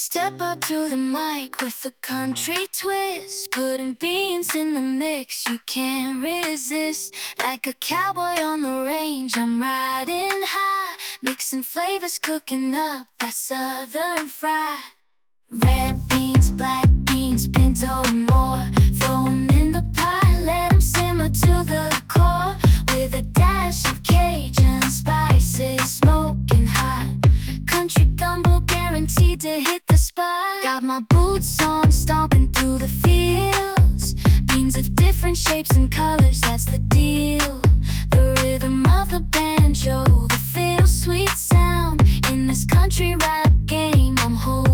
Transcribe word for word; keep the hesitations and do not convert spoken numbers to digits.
Step up to the mic with a country twist, putting beans in the mix you can't resist. Like a cowboy on the range, I'm riding high, mixing flavors, cooking up that southern fry. Red beans, black beans, pinto and more, throw 'em in the pot, let 'em simmer to the core. With a dash of Cajun spices, smoking hot, country gumbo guaranteed to hit the spot. Got my boots on, stomping through the fields, beans of different shapes and colors, that's the deal. The rhythm of the banjo, the fiddle sweet sound, in this country rap game I'm holding